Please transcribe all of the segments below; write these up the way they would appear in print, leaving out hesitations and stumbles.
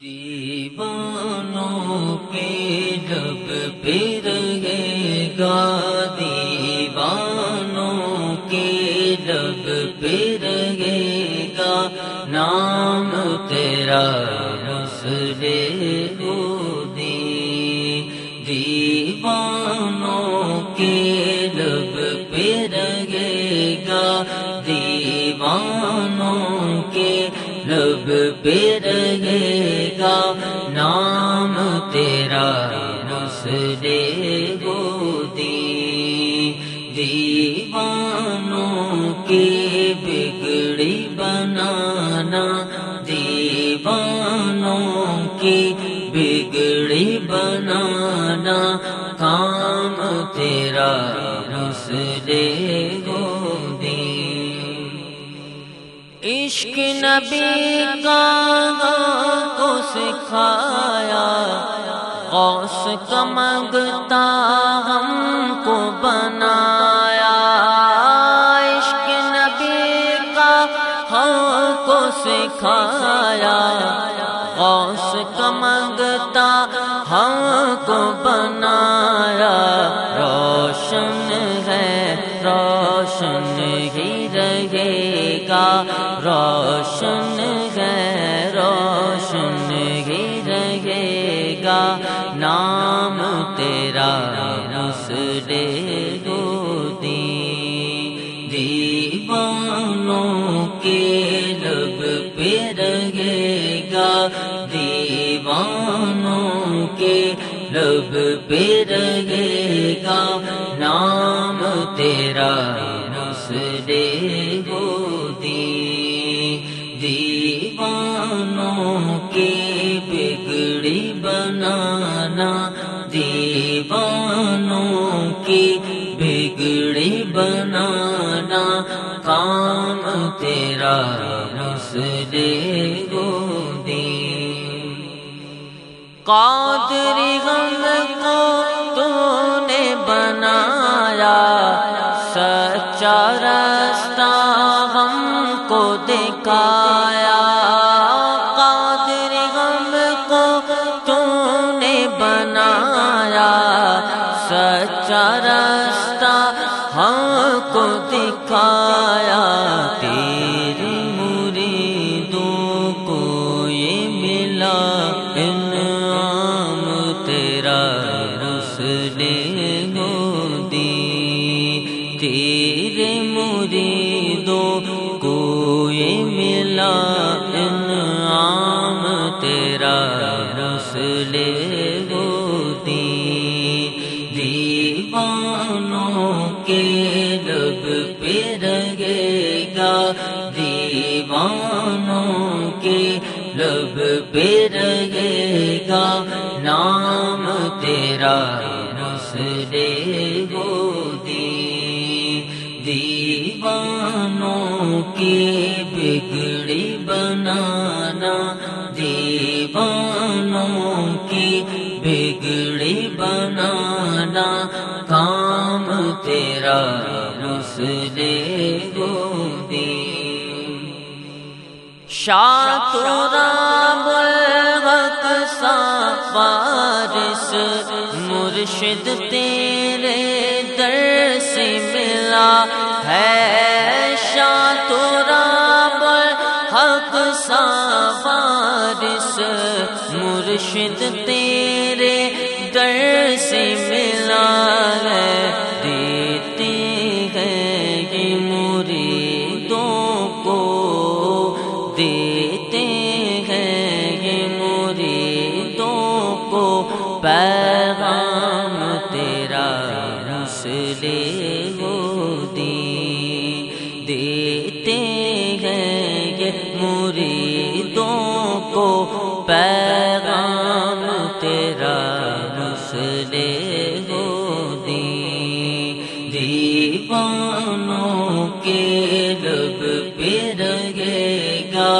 دیوانوں کے لب پہ رہے گا، دیوانوں کے لب پہ رہے گا نام تیرا مسلح الدین۔ دیوانوں کے لب پہ رہے گا، دیوانوں کے لب پہ رہے گا نام تیرا مسلح الدین۔ دیوانوں کی بگڑی بنانا، دیوانوں کی بگڑی بنانا کام تیرا مسلح الدین۔ عشق نبی کا کو سکھایا، غوث کا منگتا ہم کو بنایا۔ عشق نبی کا ہم کو سکھایا، غوث کا منگتا ہم کو بنایا۔ روشن ہے روشن ہی رہے گا، روشن ہے روشن ہی رہے گا نام تیرا مسلح الدین۔ دیوانوں کے لب پہ رہے گا، دیوانوں کے لب پہ رہے گا نام تیرا مسلح الدین۔ دیوانوں کی بگڑی بنانا، دیوانوں کی بگڑی بنانا کام تیرا مسلح الدین۔ قادری غم کو تو نے بنایا، سچا راستہ ہم کو دکھایا۔ قادری غم کو تو نے بنایا، سچا راستہ ہم کو دکھایا۔ تیری مریدوں کو یہ ملا انعام تیرا مسلح الدین۔ تیرے مریدوں کو یہ ملا انعام تیرا مسلح الدین۔ دیوانوں کے لب پہ رہے گا، دیوانوں کے لب پہ رہے گا نام تیرا مسلح الدین۔ دیوانوں کی بگڑی بنانا، دیوانوں کی بگڑی بنانا کام تیرا مسلح الدین۔ شاطرام الحق سا وارث مرشد تیرے در سے ملا ہے، شاطرام الحق سا وارث مرشد تیرے در سے ملا ہے۔ دیتے ہیں یہ مریدوں کو، دیتے ہیں یہ مریدوں کو پیغام تیرا مسلح الدین۔ دیتے ہیں یہ مریدوں کو پیغام تیرا مسلح الدین۔ دیوانوں کے لب پہ رہے گا،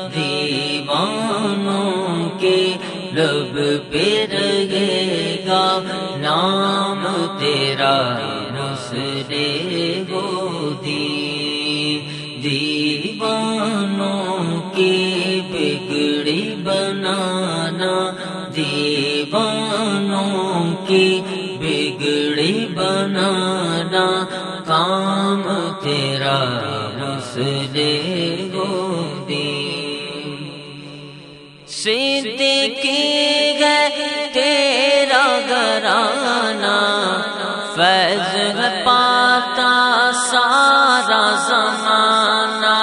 دیوانوں کے لب پہ رہے گا نام تیرا مسلح الدین۔ دیوانوں کی بگڑی بنا دیوانوں کی بگڑی بنانا کام تیرا مسئلے گودی صدیقی ہے تیرا گھرانہ فیض ہے پاتا سارا زمانہ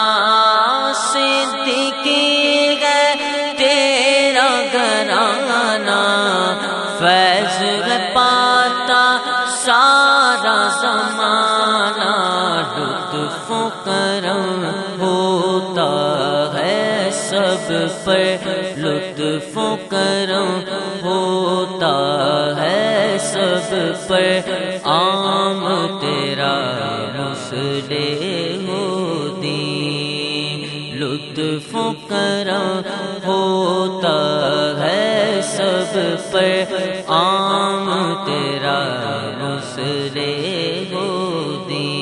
صدیقی ہے تیرا گھرانہ فیض ہے پاتا سارا زمانہ لطف و کرم ہوتا ہے سب پر لطف و کرم ہوتا ہے سب پر عام تیرا مسئلے گودی لطف و کرم ہوتا ہے سب پر عام تیرا مسئلے گودی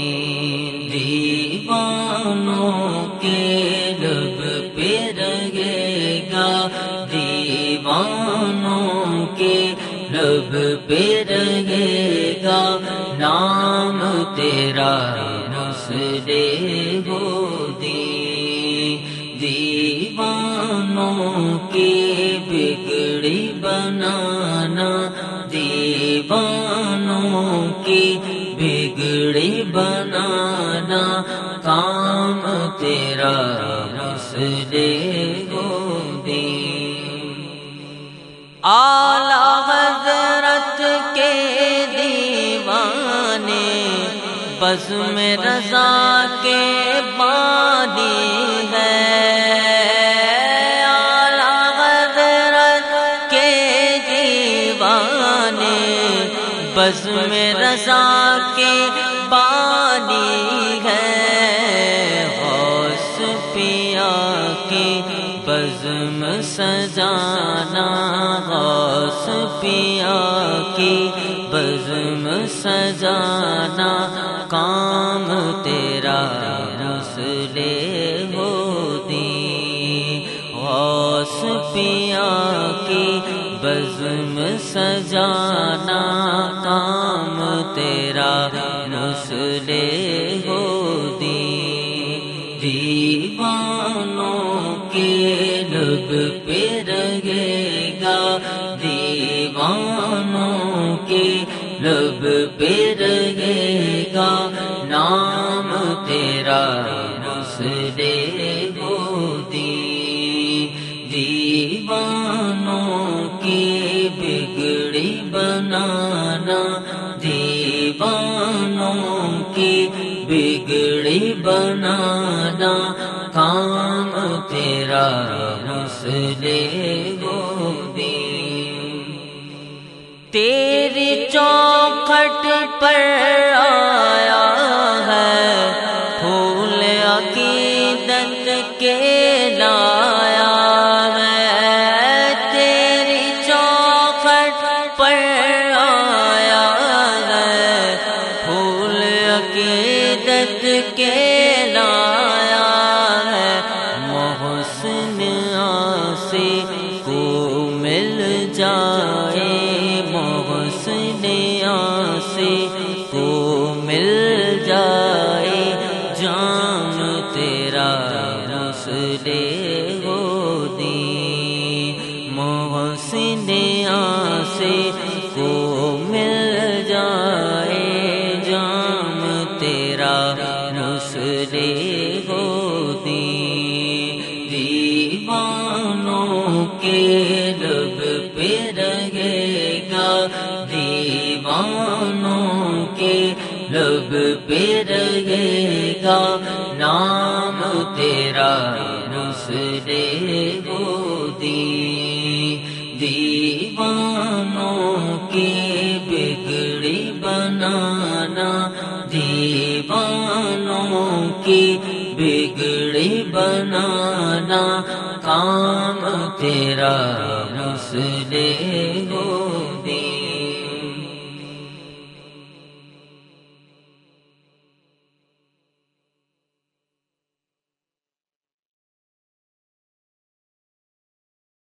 دیوانوں کے لب پہ رہے گا دیوانوں کے لب پہ رہے گا نام تیرا مسئلے گودی دیوانوں کی بگڑی بنانا دیوانوں کی بگڑی بنانا کام تیرا مسئلے گودی اعلیٰ حضرت کے دیوانے بزم رضا کے بانی ہے اعلیٰ حضرت کے دیوانے بزم رضا کے بانی ہے غوث پیا کی بزم سجانا غوث پیا کی بزم سجانا کام تیرا مسئلے گودی غوث پیا کی بزم سجانا کام تیرا مسئلے گودی دیوانوں کے لب پہ رہے گا دیوانوں کے لب پہ رہے گا نام تیرا مسئلے گودی دیوانوں کی بگڑی بنانا دیوانوں کی بگڑی بنانا کام تیرا مسئلے گودی تیری چوکھٹ پر آیا ہے پھول عقیدت کے لایا ہے تیری چوکھٹ پر آیا ہے پھول عقیدت کے لایا ہے محسن آسی کو مل جائے محسن آسی کو مل جائے جام تیرا مسئلے گودی محسن آسی کو مل جائے جام تیرا مسئلے گودی دیوانوں کے لب پہ رہے گا دیوانوں کے لب پہ رہے گا نام تیرا مسئلے گودی دیوانوں کی بگڑی بنانا دیوانوں کی بگڑی بنانا کام تیرا مسئلے